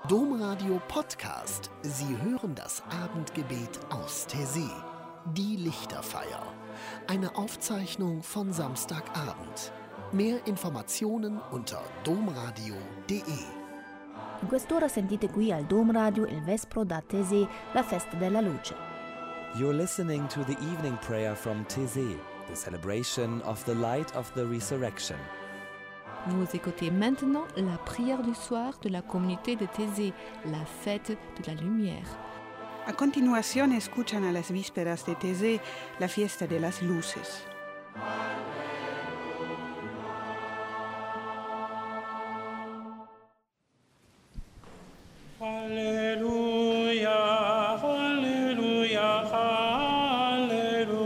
Domradio Podcast. Sie hören das Abendgebet aus Taizé. Die Lichterfeier. Eine Aufzeichnung von Samstagabend. Mehr Informationen unter domradio.de. In quest'ora sentite qui al Dom Radio il Vespro da Taizé, la festa della luce. You're listening to the evening prayer from Taizé, the celebration of the light of the resurrection. Vous écoutez maintenant la prière du soir de la communauté de Taizé, la fête de la lumière. A continuación escuchan a las vísperas de Taizé, la fiesta de las luces. Alleluia, alleluia, alleluia.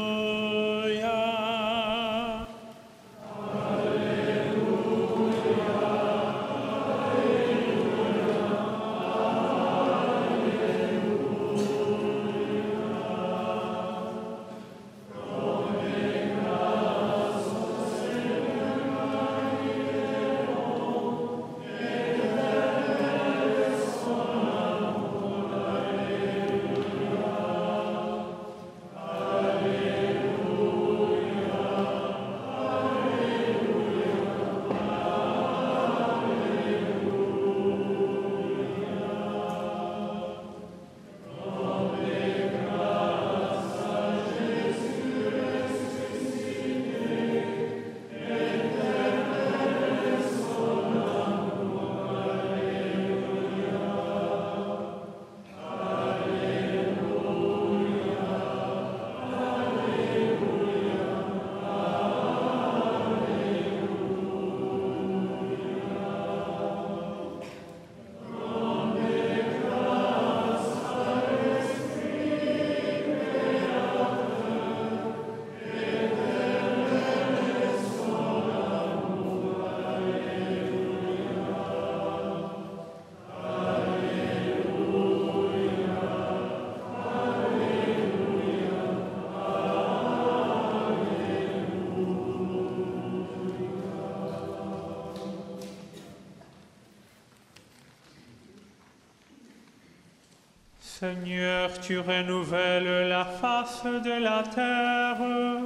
Seigneur, tu renouvelles la face de la terre.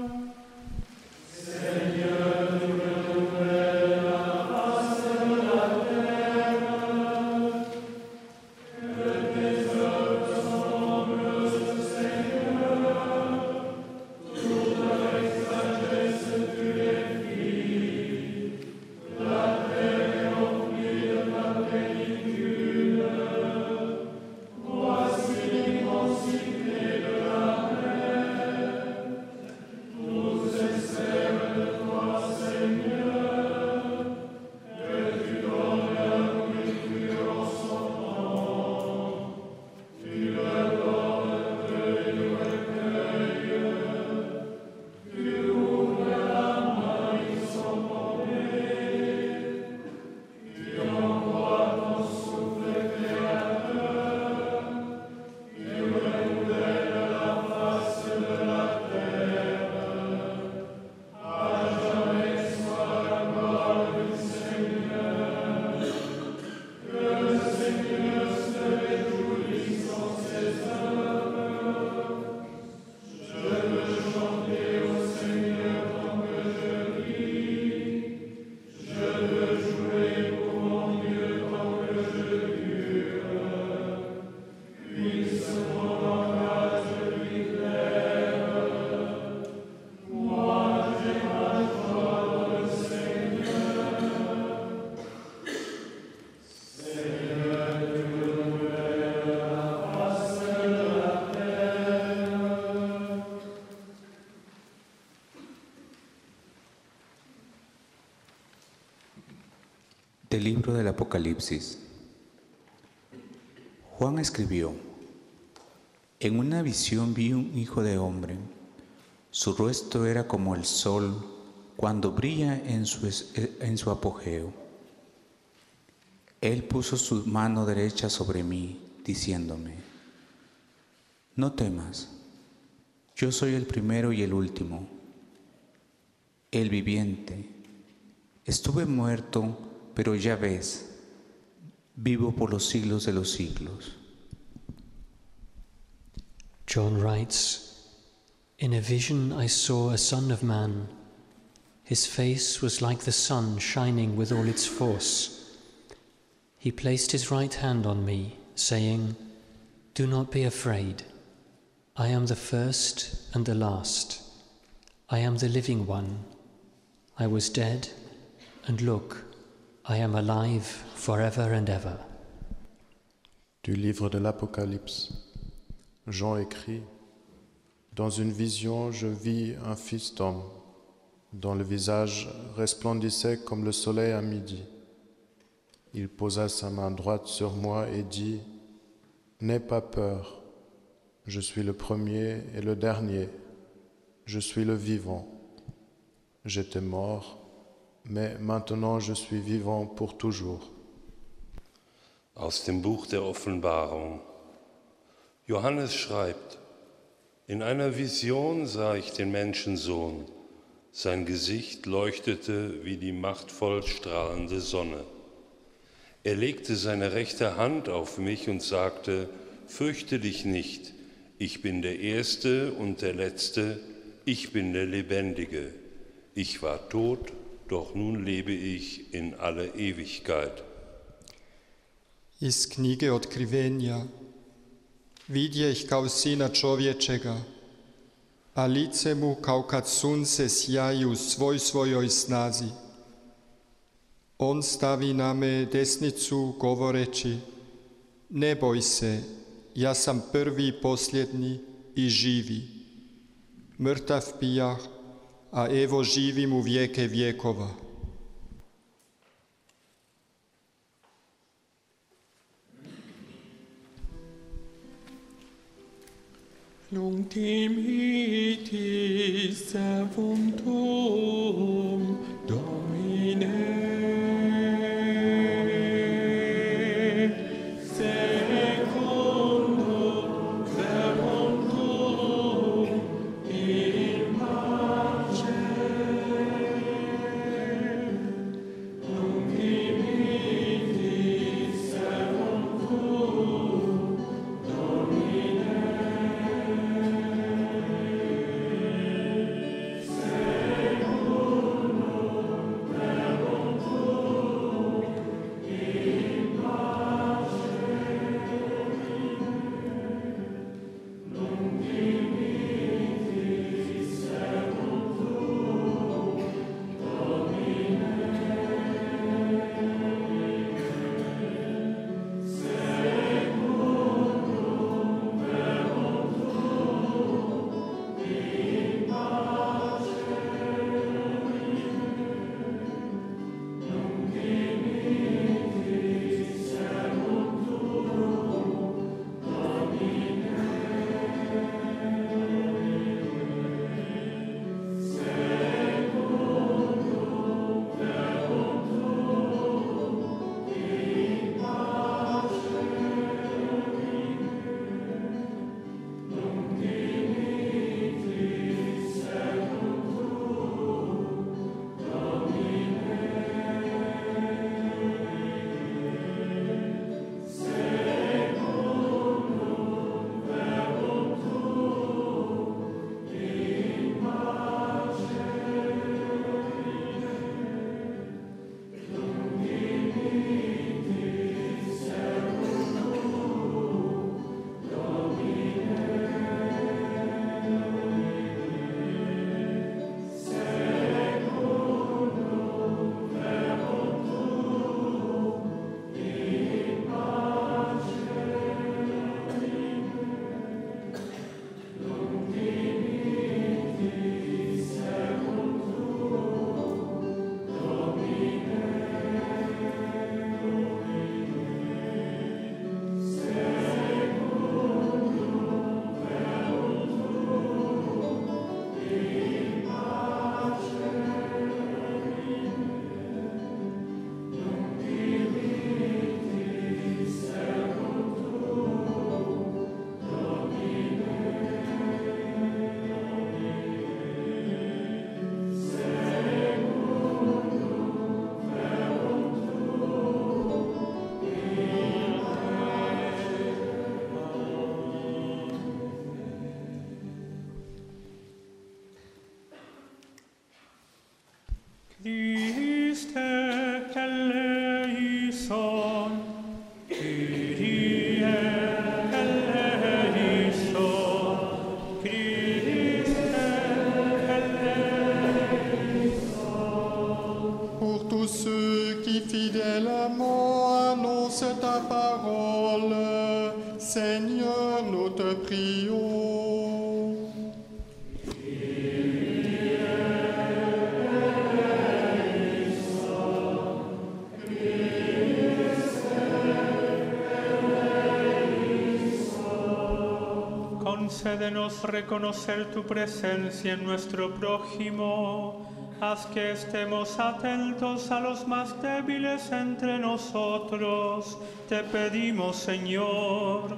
Seigneur, tu renouvelles la face de la terre. Que tes œuvres semblent, Seigneur, toute avec sagesse tu les fis. La terre est remplie de ta plénitude. Del libro del Apocalipsis. Juan escribió: En una visión vi un hijo de hombre. Su rostro era como el sol cuando brilla en su apogeo. Él puso su mano derecha sobre mí, diciéndome: No temas, yo soy el primero y el último, el viviente. Estuve muerto, pero ya ves, vivo por los siglos de los siglos. John writes, "In a vision I saw a Son of Man. His face was like the sun shining with all its force. He placed his right hand on me, saying, 'Do not be afraid. I am the first and the last. I am the living one. I was dead, and look, I am alive forever and ever.'" Du livre de l'Apocalypse, Jean écrit, Dans une vision, je vis un fils d'homme, dont le visage resplendissait comme le soleil à midi. Il posa sa main droite sur moi et dit, « N'aie pas peur, je suis le premier et le dernier, je suis le vivant. J'étais mort, mais maintenant je suis vivant pour toujours. » Aus dem Buch der Offenbarung. Johannes schreibt, in einer Vision sah ich den Menschensohn. Sein Gesicht leuchtete wie die machtvoll strahlende Sonne. Er legte seine rechte Hand auf mich und sagte, fürchte dich nicht, ich bin der Erste und der Letzte, ich bin der Lebendige. Ich war tot, doch nun lebe ich in alle Ewigkeit. Iz knjige Otkrivenja vidjeh kao sina čovječega, a lice mu kao kad sunce sjaji u svojoj snazi. On stavi na me desnicu govoreći, ne boj se, ja sam prvi, posljednji i živi. Mrtav bijah, a evo živim u vijeke vjekova. Nunc dimiti servum tuum, Domine. Amen. Christe eleison, Kyrie eleison, Christe eleison. Pour tous ceux qui fidèlement annoncent ta parole, Seigneur, nous te prions. Concédenos reconocer tu presencia en nuestro prójimo. Haz que estemos atentos a los más débiles entre nosotros. Te pedimos, Señor.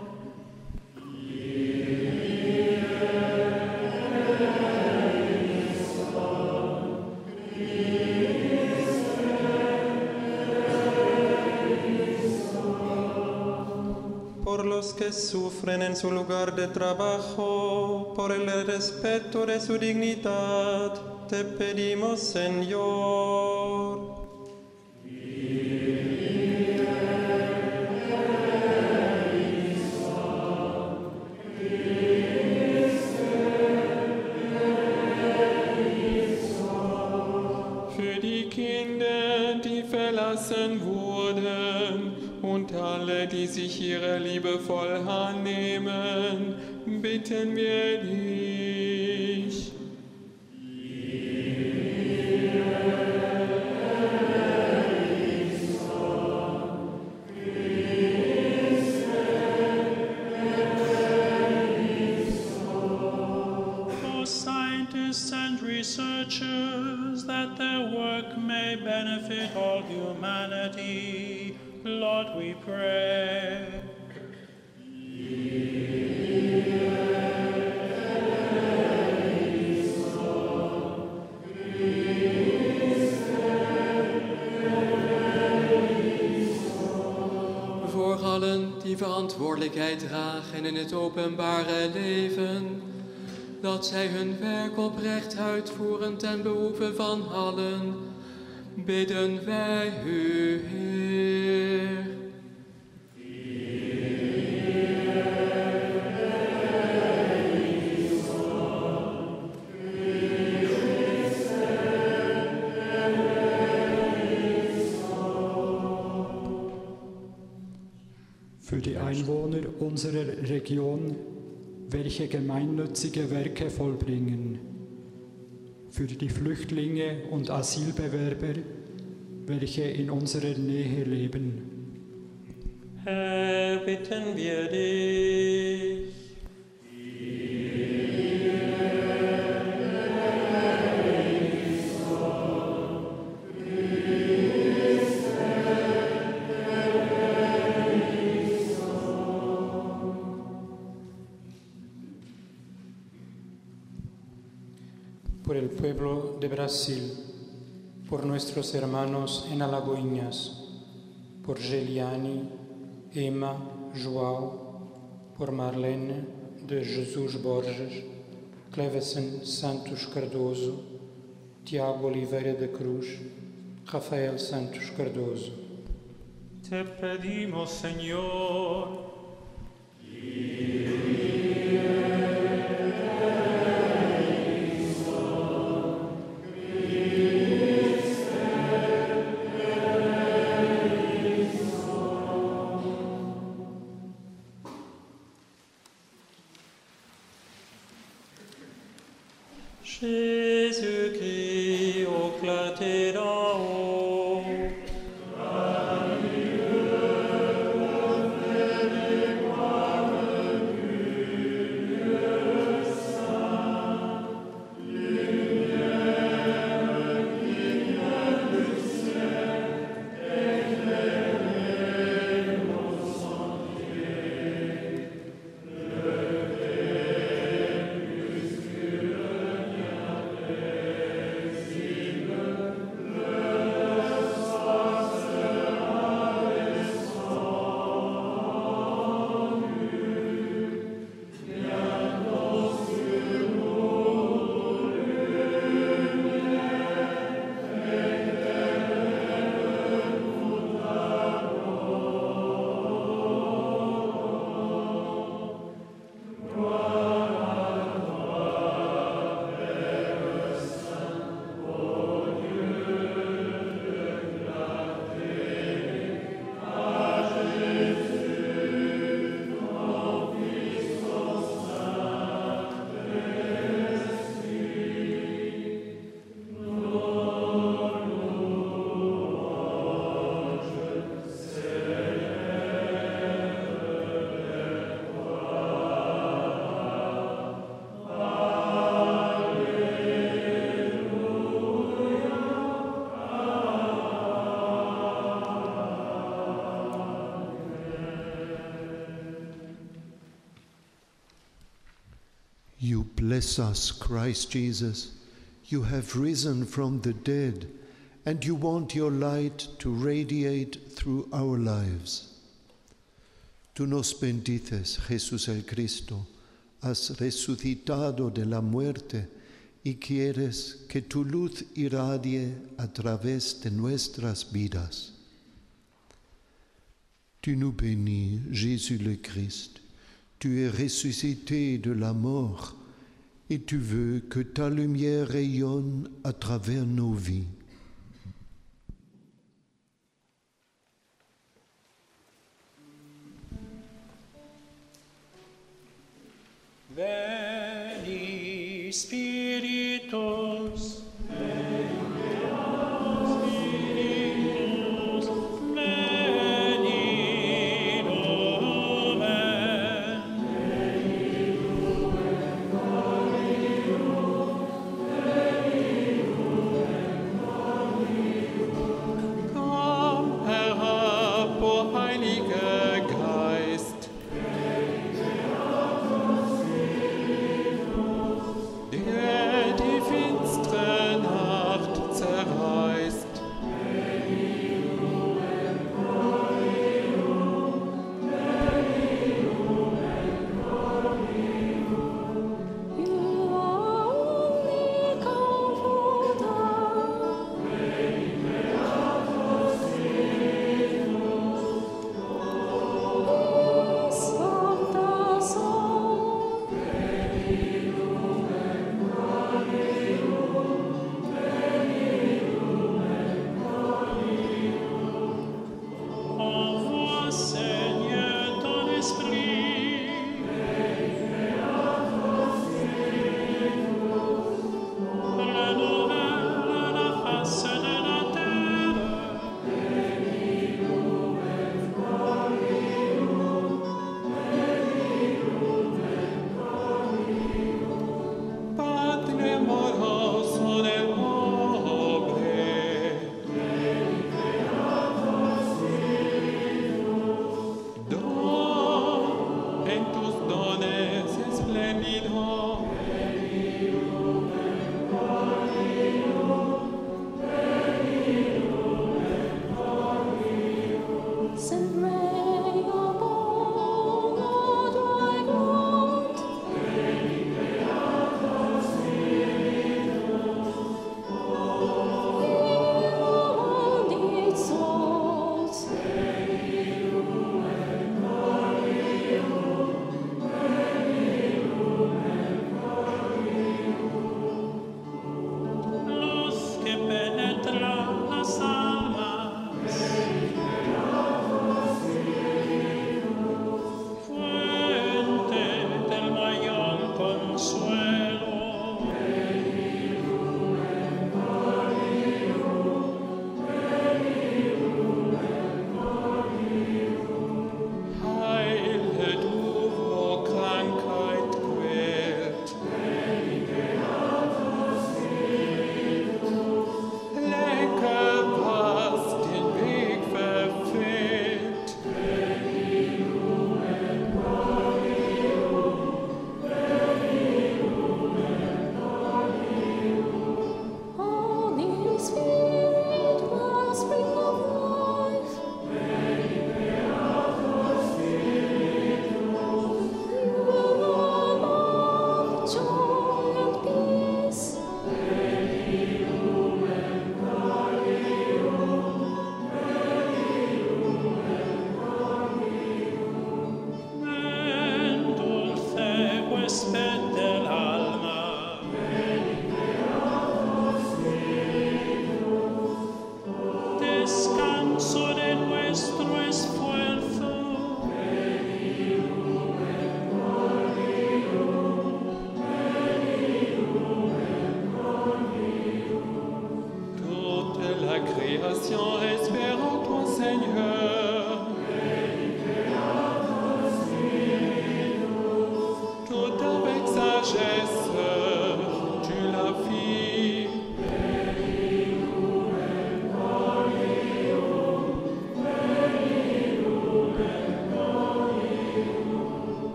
Por los que sufren en su lugar de trabajo, por el respeto de su dignidad, te pedimos, Señor. Für die Kinder, die verlassen wurden, und alle, die sich ihrer liebevoll annehmen, bitten wir dich. For scientists and researchers, that their work may benefit all humanity, Lord, we pray. Voor allen die verantwoordelijkheid dragen in het openbare leven, dat zij hun werk oprecht uitvoeren ten behoeve van allen, bidden wij u, Heer. Für die Einwohner unserer Region, welche gemeinnützige Werke vollbringen, für die Flüchtlinge und Asylbewerber, welche in unserer Nähe leben. Herr, bitten wir dich. Por el pueblo de Brasil, por nuestros hermanos en Alagoinhas, por Geliani, Emma, João, por Marlene de Jesus Borges, Clevesen Santos Cardoso, Tiago Oliveira da Cruz, Rafael Santos Cardoso. Te pedimos, Señor. Jésus-Christ, éclaté d'en haut. Bless us, Christ Jesus. You have risen from the dead, and you want your light to radiate through our lives. Tú nos bendices, Jesús el Cristo. Has resucitado de la muerte y quieres que tu luz irradie a través de nuestras vidas. Tu nous bénis, Jésus le Christ. Tu es ressuscité de la mort et tu veux que ta lumière rayonne à travers nos vies. Veni, Spiritus, Yeah.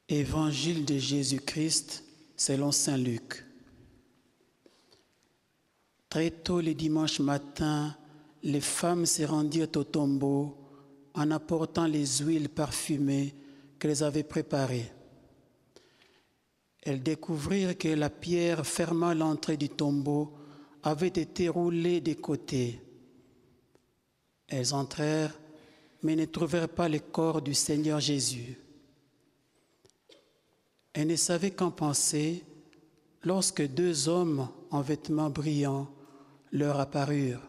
Évangile de Jésus-Christ selon Saint Luc. Très tôt le dimanche matin, les femmes se rendirent au tombeau en apportant les huiles parfumées qu'elles avaient préparées. Elles découvrirent que la pierre fermant l'entrée du tombeau avait été roulée des côtés. Elles entrèrent, mais ne trouvèrent pas le corps du Seigneur Jésus. Elles ne savaient qu'en penser lorsque 2 hommes en vêtements brillants leur apparurent.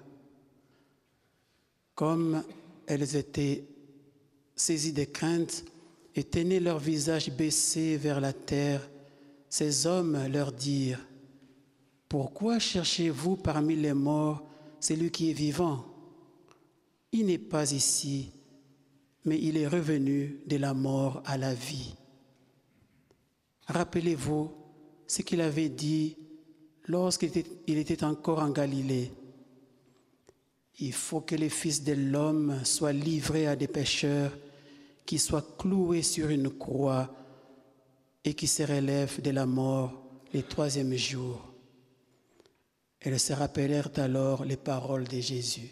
Comme elles étaient saisies de crainte et tenaient leur visage baissé vers la terre, ces hommes leur dirent : « Pourquoi cherchez-vous parmi les morts celui qui est vivant ? Il n'est pas ici, mais il est revenu de la mort à la vie. » Rappelez-vous ce qu'il avait dit lorsqu'il était encore en Galilée. Il faut que le Fils de l'homme soit livré à des pécheurs, qui soient cloués sur une croix et qui se relève de la mort le 3e jour. Elles se rappelèrent alors les paroles de Jésus.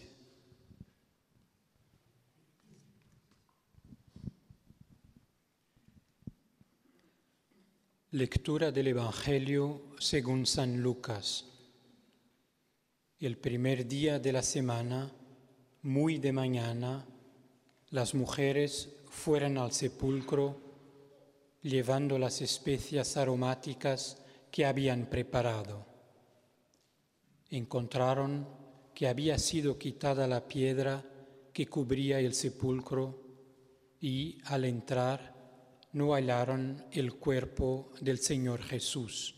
Lectura del Evangelio según San Lucas. El primer día de la semana, muy de mañana, las mujeres fueron al sepulcro llevando las especias aromáticas que habían preparado. Encontraron que había sido quitada la piedra que cubría el sepulcro y, al entrar, no hallaron el cuerpo del Señor Jesús.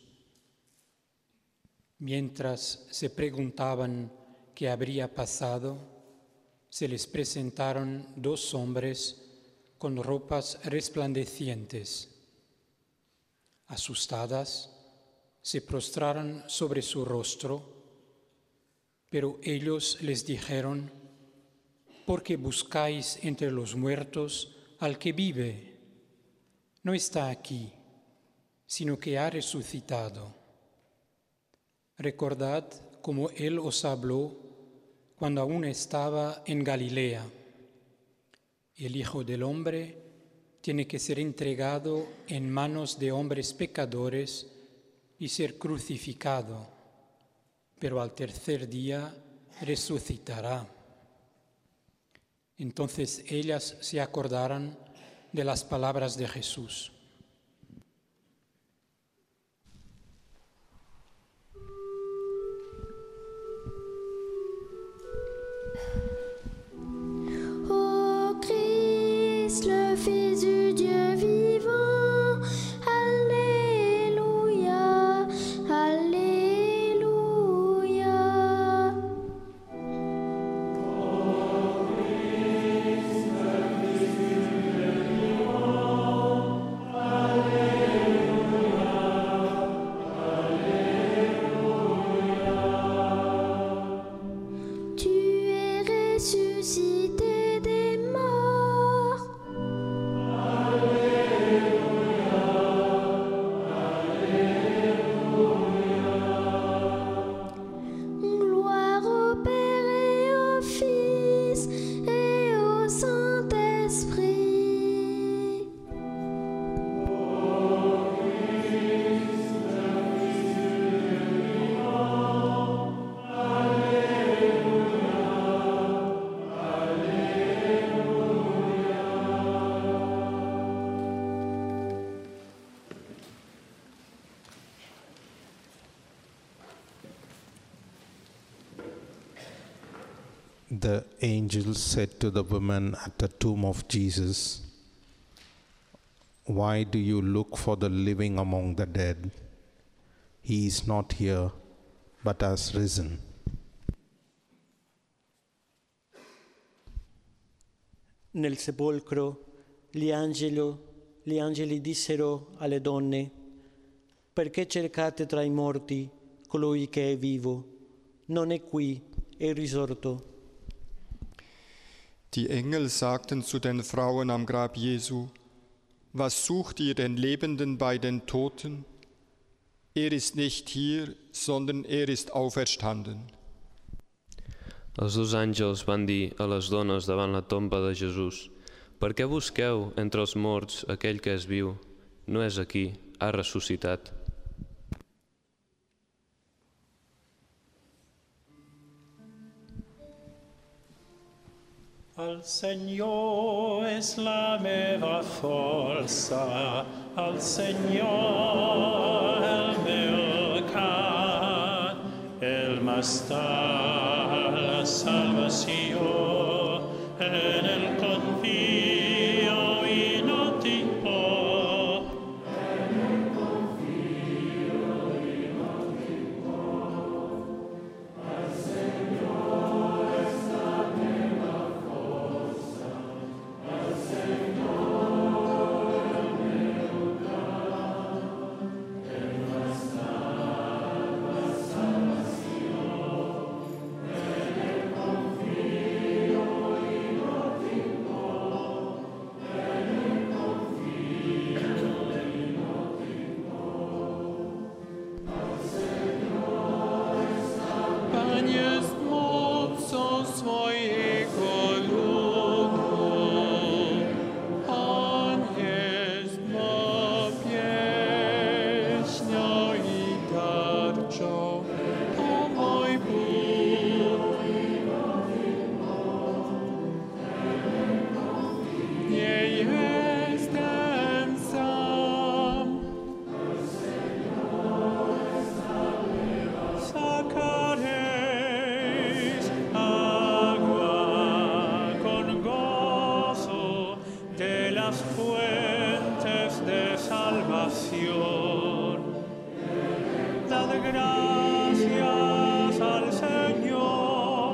Mientras se preguntaban qué habría pasado, se les presentaron 2 hombres con ropas resplandecientes. Asustadas, se prostraron sobre su rostro, pero ellos les dijeron: ¿por qué buscáis entre los muertos al que vive? No está aquí, sino que ha resucitado. Recordad cómo Él os habló cuando aún estaba en Galilea. El Hijo del Hombre tiene que ser entregado en manos de hombres pecadores y ser crucificado, pero al 3er día resucitará. Entonces ellas se acordaron de las palabras de Jesús. Ô Christ, le Fils du Dieu vivant, Alléluia, Alléluia. Ressuscité des morts. Gloire au Père et au Fils et au Saint-Esprit. The angel said to the women at the tomb of Jesus, "Why do you look for the living among the dead? He is not here, but has risen." Nel sepolcro gli angeli dissero alle donne: "Perché cercate tra i morti colui che è vivo? Non è qui, è risorto." Die Engel sagten zu den Frauen am Grab Jesu: Was sucht ihr den Lebenden bei den Toten? Er ist nicht hier, sondern er ist auferstanden. Els dos àngels van dir a les dones davant la tomba de Jesús: Per què busqueu entre els morts aquell que és viu? No és aquí, ha ressuscitat. Al Senyor és la meva força, al Senyor el meu cant, ell m'està la salvació, en el confio i no tinc por. En el confio i no tinc por, al Senyor és la meva força, al Senyor el meu cant, ell m'està la salvació, en el confio i no tinc por, en el confio i no tinc por, al Senyor està. Pan jest mocą swojego ludu, Pan jest mo pieśnią i tarczą, to mój Bóg. Nie jestem sam. Sacaréis agua con gozo de las fuentes de salvación. Dad gracias al Señor,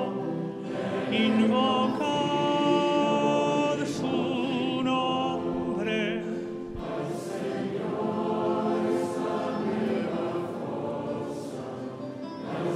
invocad su nombre. Al Señor es la meva forza, al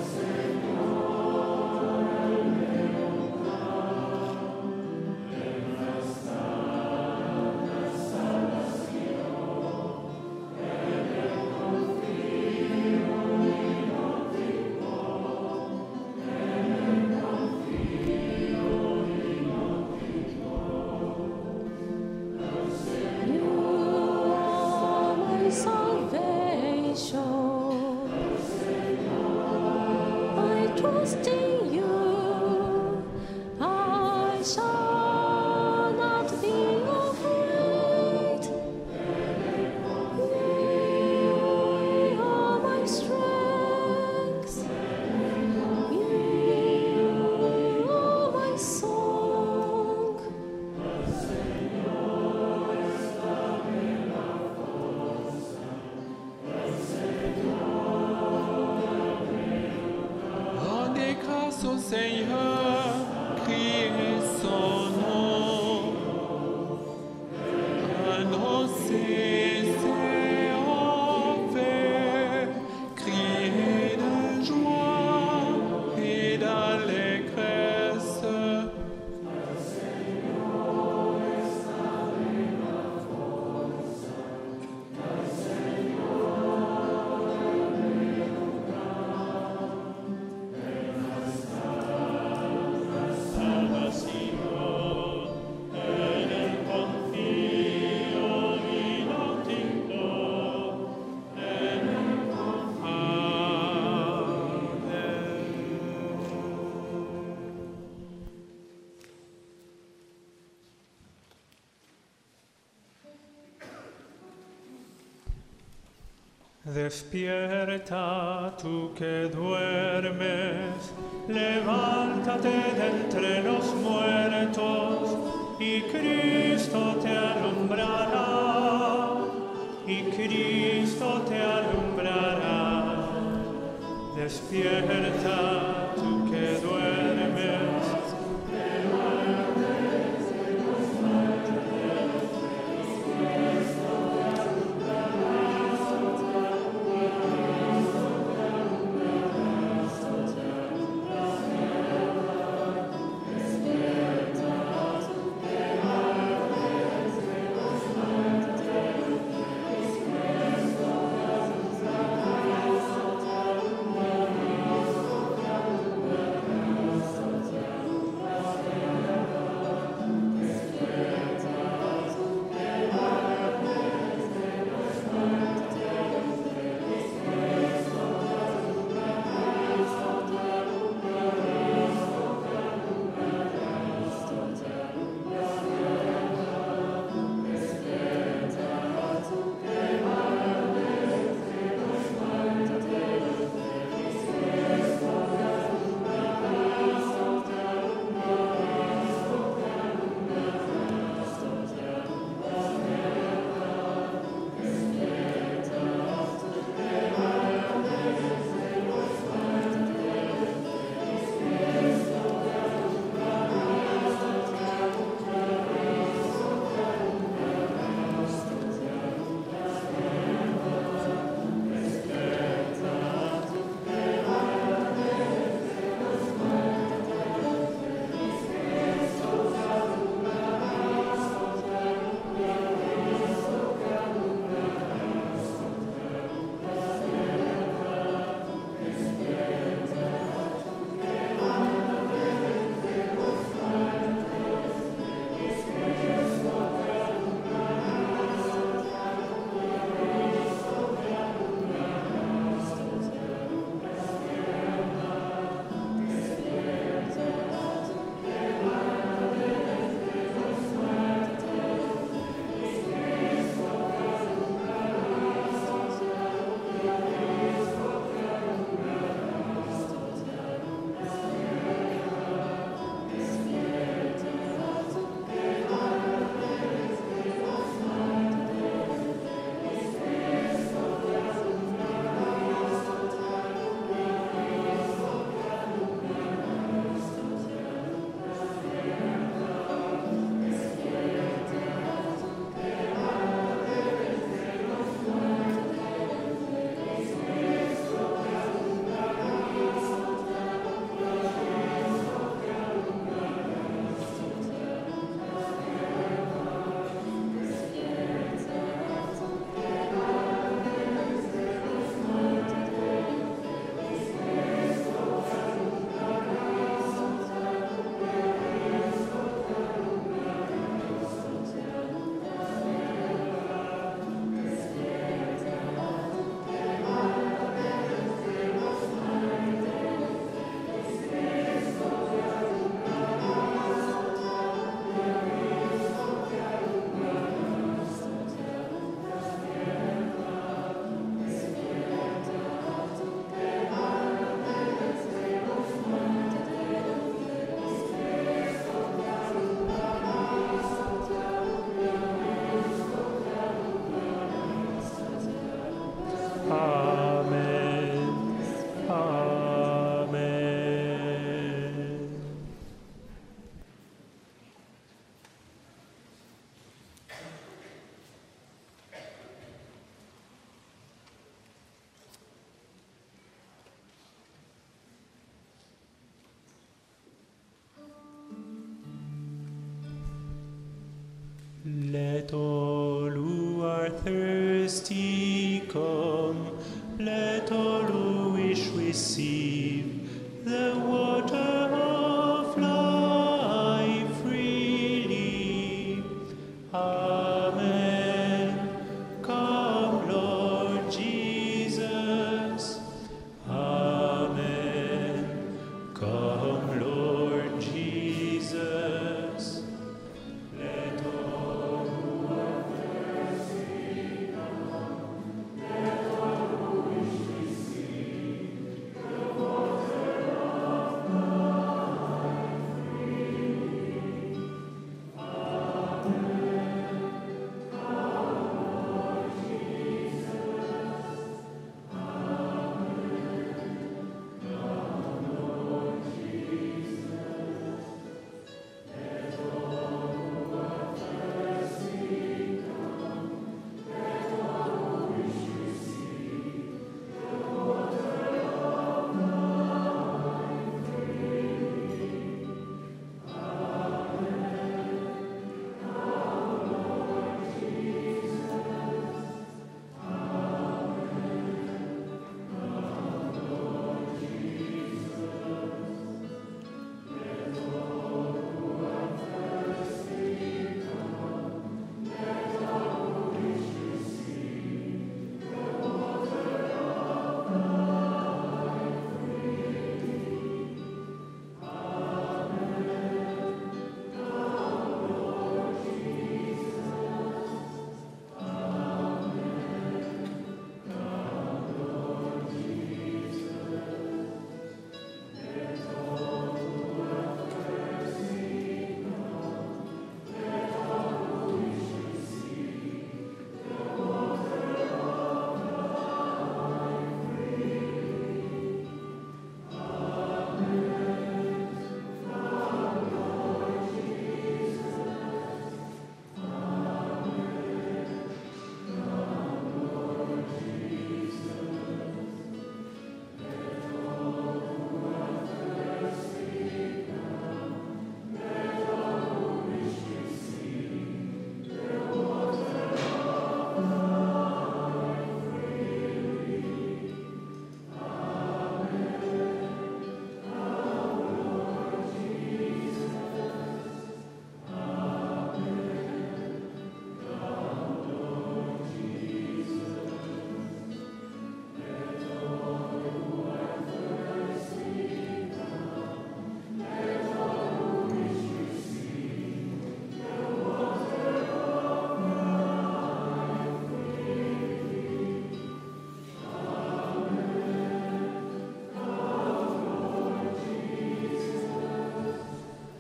Señor el meu cant, ell m'està la salvació, en el confio i no tinc por, en el confio i no tinc por, al Señor my salvation, I trust in you, I shall not be afraid. You are my strength, you are my song. Al Señor es la meva forza, al Señor el meu cant. En des grâces au Seigneur, criez son nom, annoncez ses enfaits, criez de joie et d'allégresse. Al Señor es la meva forza, al Señor el meu cant, ell m'està la salvació, en el confio i no tinc por, en el Despierta tú que duermes, levántate de entre los muertos, y Cristo te alumbrará, y Cristo te alumbrará. Despierta tú que duermes, levántate de los muertos, Cristo te alumbrará. Despierta tú que duermes,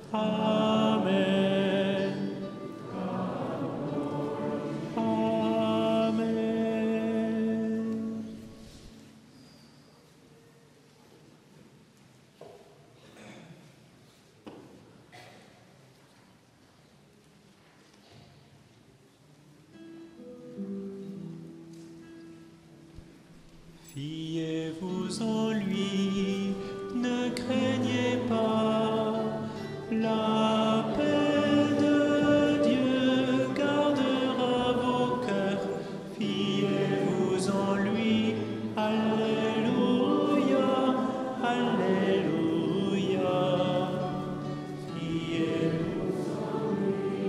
Amen. Amen. Fiez-vous en lui, ne craignez pas. La paix de Dieu gardera vos cœurs. Fiez-vous en lui. Alléluia, alléluia. Fiez-vous en lui.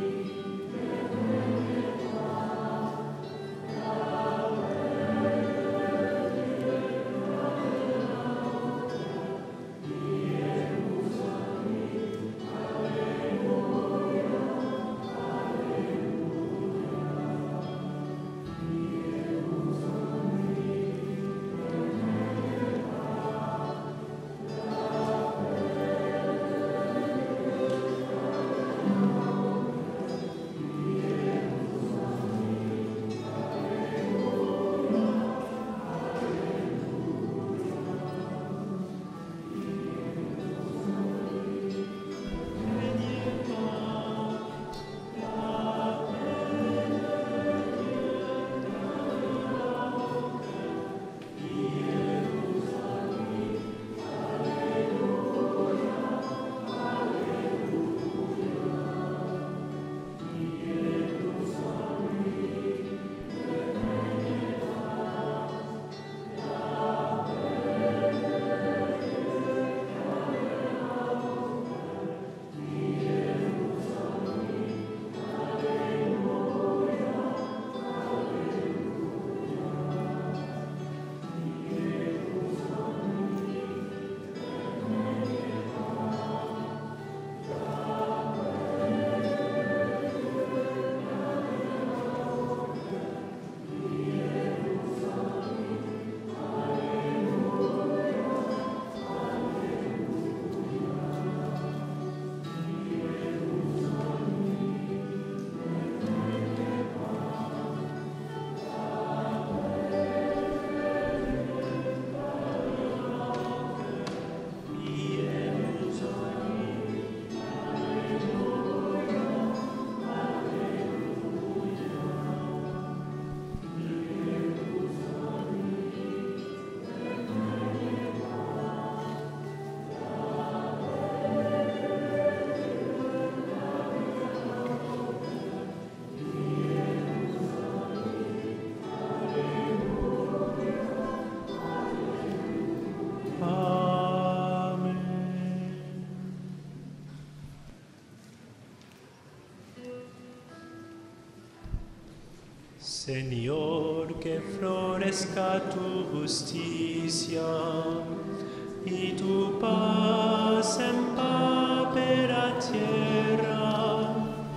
Señor, que florezca tu justicia y tu paz empape la tierra.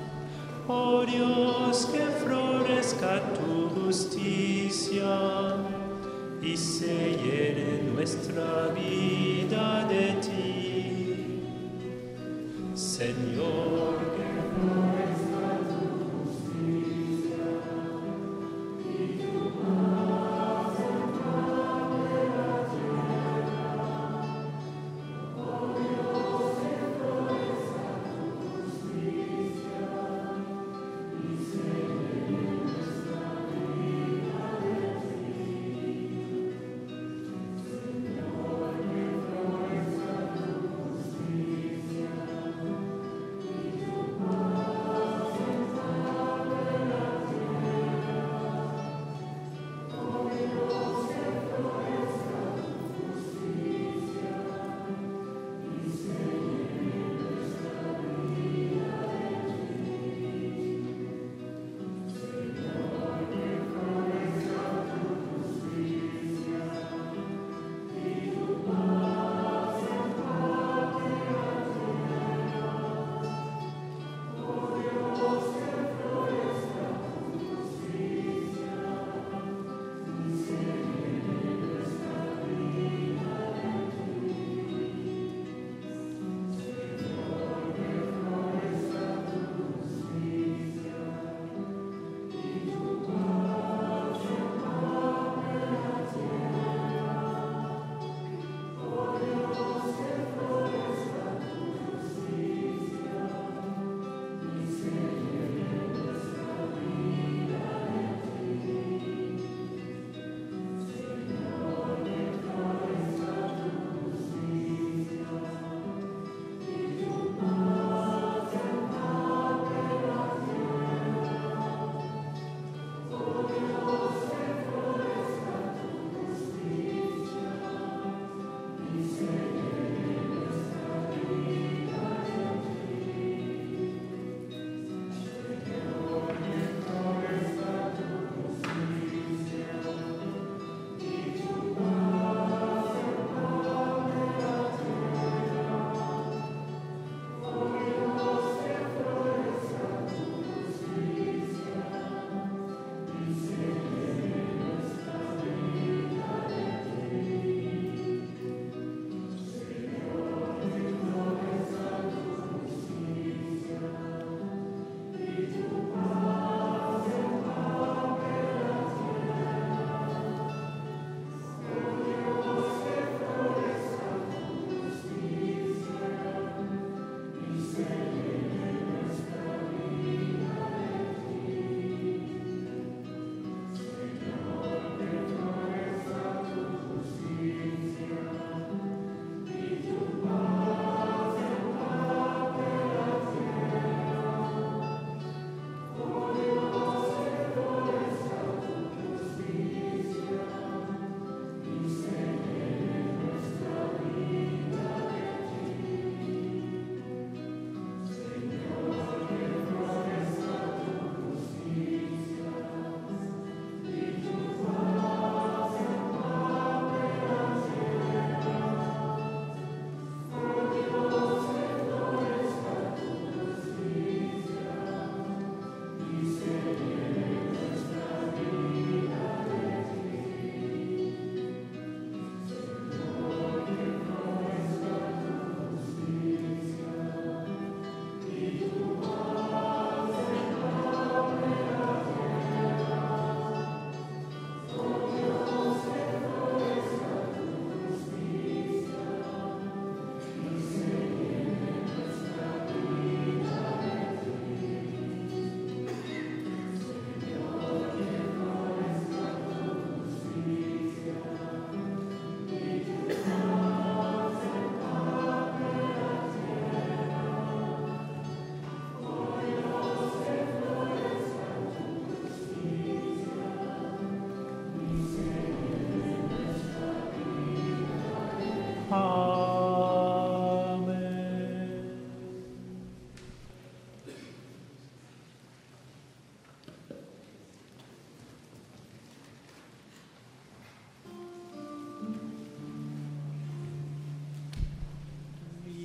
Oh Dios, que florezca tu justicia y se llene nuestra vida de ti. Señor, que florezca tu justicia y tu paz empape la tierra. Oh Dios, que florezca tu justicia y se llene nuestra vida de ti. Señor, que florezca tu justicia y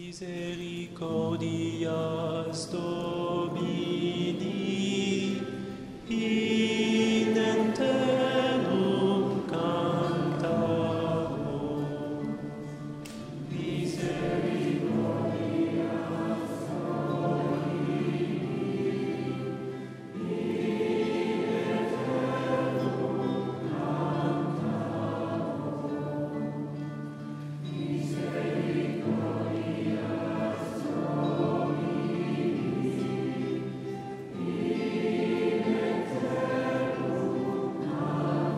Misericordias Domini, in eternum cantamus. Misericordias Domini, in eternum cantamus. Misericordias Domini, in eternum cantamus.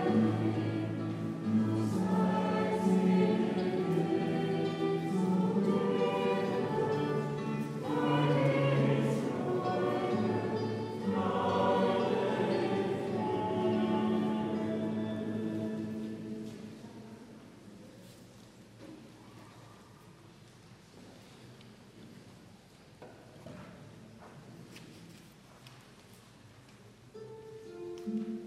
Thank you.